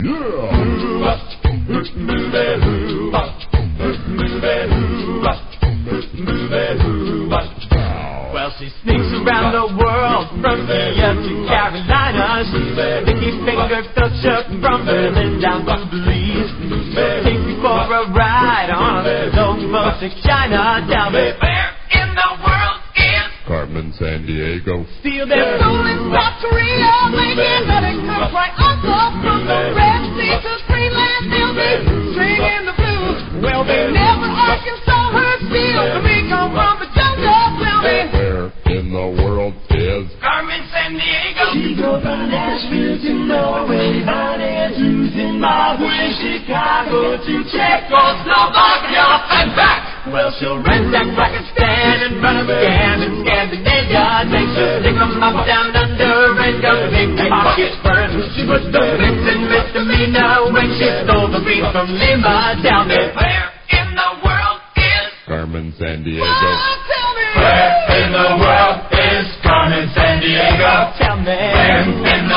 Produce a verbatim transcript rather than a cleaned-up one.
Well, she sneaks around the world from here to Carolina. She's a sticky finger filter from Berlin down to Belize. Take me for a ride on a lowboat to China. Tell me where in the world is Carmen Sandiego? Steal their soul in South Korea, making nothing comes right off from the Red Sea to Greenland. They'll be singing the blues. Well, they never Arkansas her steel. We come from the jungle. Tell me Where in the world is Carmen Sandiego? She goes from Nashville to Norway, Bonnie to Zimbabwe, Chicago to Czechoslovakia and back. Well, she'll ransack Pakistan and run a scan in Scandinavia. Then she'll stick 'em up down under and go to big pockets first. She was the vixen misdemeanor when she stole the beef from Lima. Tell me where in the world is Carmen Sandiego? Oh, tell me Where in the world is Carmen Sandiego? Tell me Where in